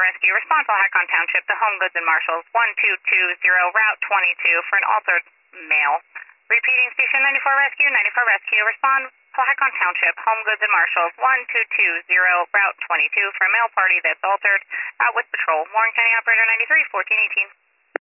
Rescue. Respond to Hicon Township to Home Goods and Marshalls 1220 Route 22 for an altered male. Repeating Station 94 Rescue, 94 Rescue. Respond to Hicon Township, Home Goods and Marshalls 1220 Route 22 for a male party that's altered. Out with patrol. Warren County Operator 93, 1418.